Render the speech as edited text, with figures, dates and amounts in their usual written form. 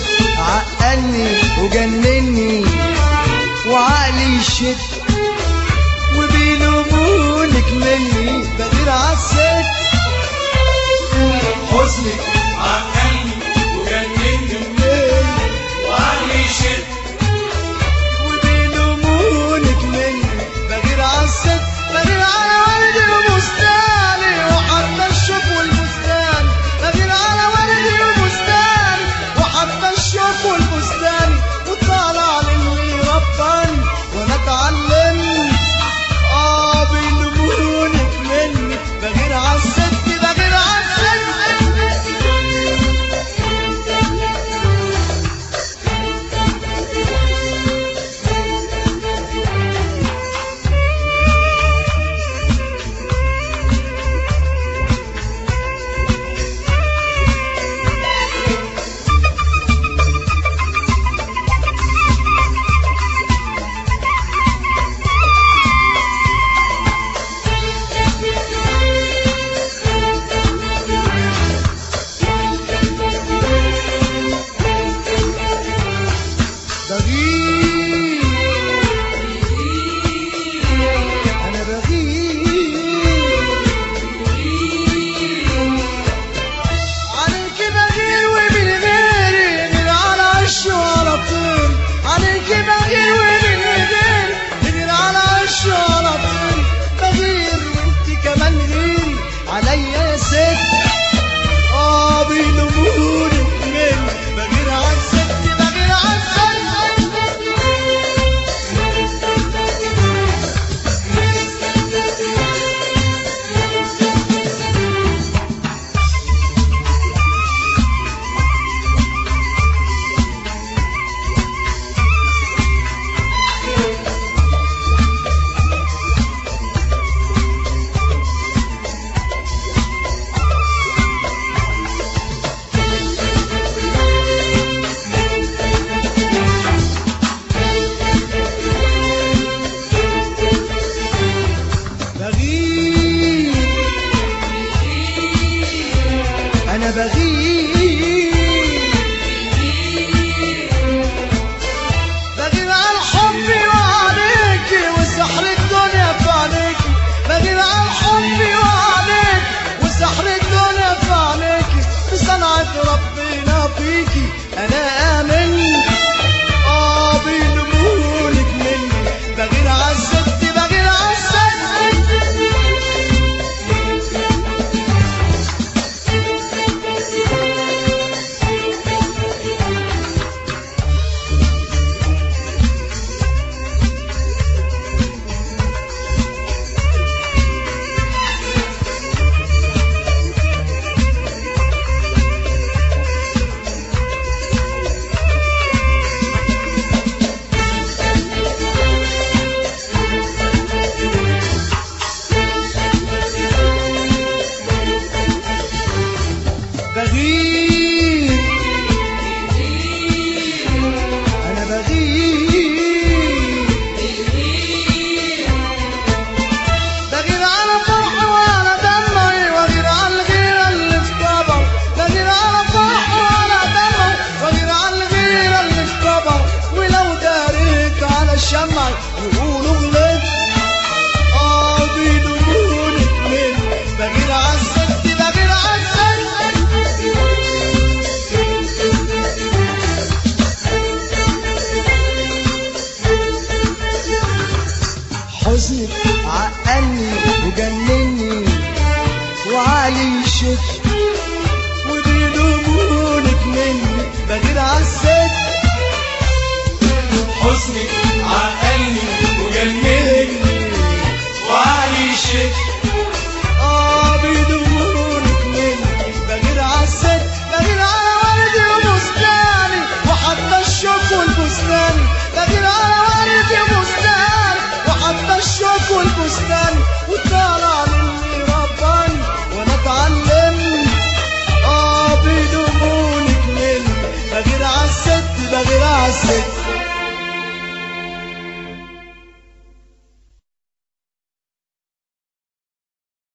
عقلني وجنني وعقلي شد، وبيلومونك مني بغير عالست. حزنك عقلني وجنني وعقلي شد، وبيلومونك مني بغير عالست. بغير على وردي وبستاني وحتى الشوك والبستان، بغير على وردي وبستاني وحتى الشوك والبستان، وطالع للي رباني وانا اتعلمت. بيلومونك مني بغير عالست، بغير عالست. عليا يا ست بيلومونك مني بغير عالست، بغير عالست. أنا بغير على حبي وعليكي وسحر الدنيا في عينيكي، بغير على حبي وعليكي وسحر الدنيا في عينيكي، بصنعة ربنا فيكي أنا آمن. بيلومونك مني بغير عالست، بغير عالست. أنا بغير على فرحي وعلى دمعي وغير على الغيرة اللي في كبر، بغير على فرحي وعلى دمعي وغير على الغيرة اللي في كبر، ولو داريت على شمعي يقولوا غلط. بيلومونك مني بغير عالست، بغير عالست. حزنك عقلني وجنني وعلي شد،